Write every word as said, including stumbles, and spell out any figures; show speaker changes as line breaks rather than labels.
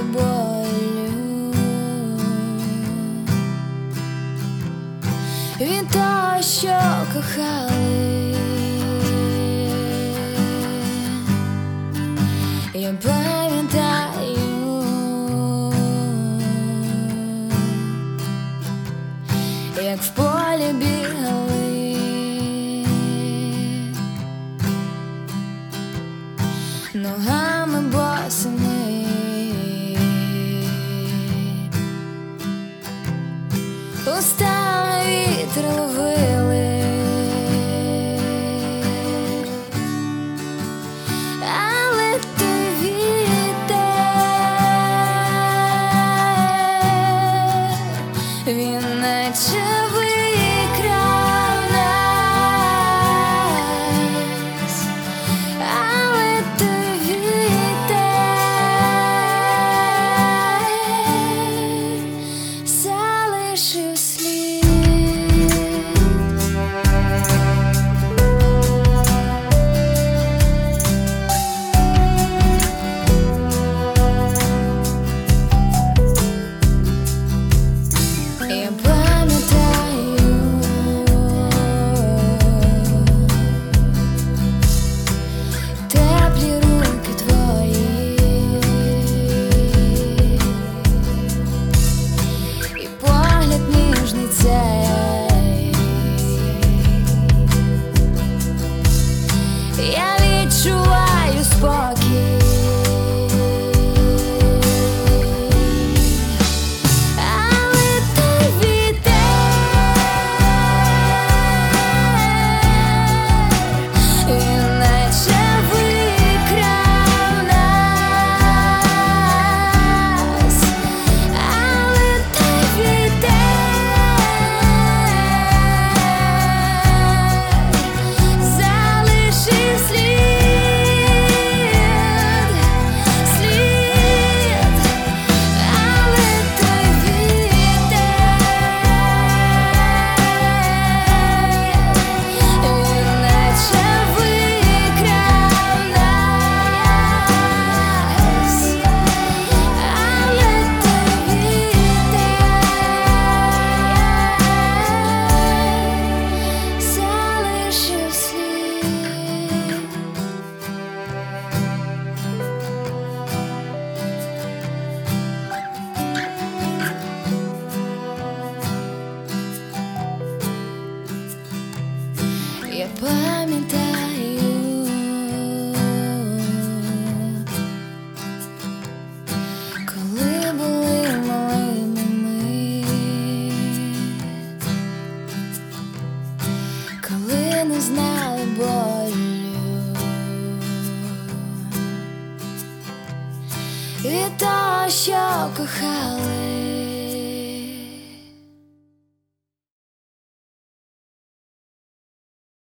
болю від того, що кохали. Я пам'ятаю, як в полі бігали, ногами босими, устами вітер ловили, але той вітер, він наче викрав нас, але той вітер залишив слід. Я пам'ятаю, теплі руки твої і погляд ніжний цей. Я відчуваю спокій, але той вітер, він наче викрав нас, але той вітер залишив слід, слід, але той вітер, він наче викрав нас, але той вітер залишив слід. Я пам'ятаю, коли були малими ми, коли не знали болю від того, що кохали.